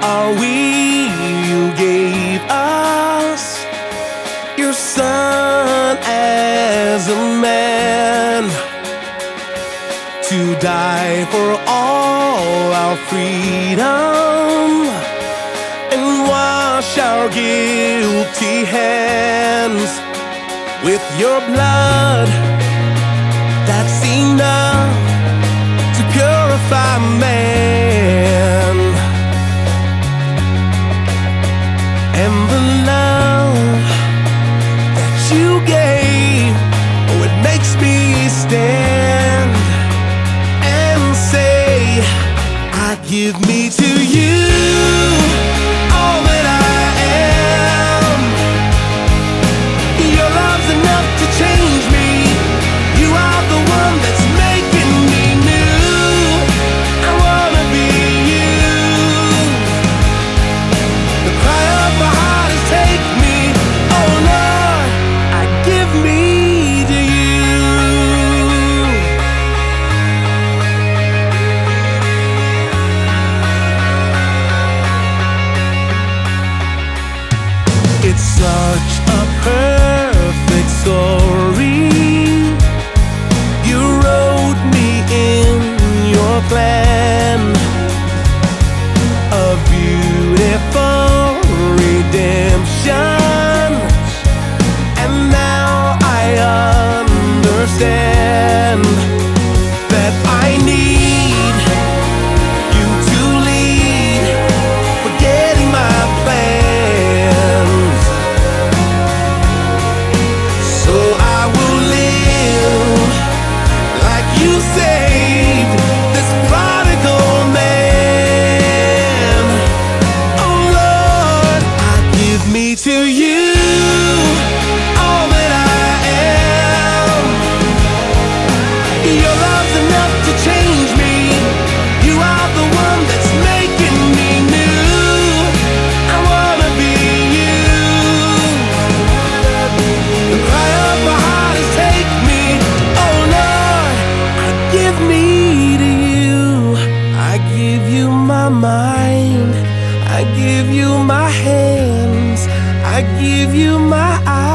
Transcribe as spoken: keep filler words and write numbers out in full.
are we? You gave us your son as a man to die for all our freedom and wash our guilty hands with your blood. That's enough to purify man. And the love that you gave, oh, it makes me stand and say, I give me to you all that I am. Your love's enough to change me. You are the one that's making me new. I wanna be you. The cry of my heart is take me, oh Lord, I give me to you. It's such a perfect story. You wrote me in your plan, a beautiful redemption. And now I understand that I need you to lead, forgetting my plans. So I will live like you saved this prodigal man. Oh Lord, I give me to you all that I am. Your love's enough to change me. You are the one that's making me new. I wanna be you. The cry of my heart is take me, oh Lord, I give me to you. I give you my mind, I give you my hands, I give you my eyes.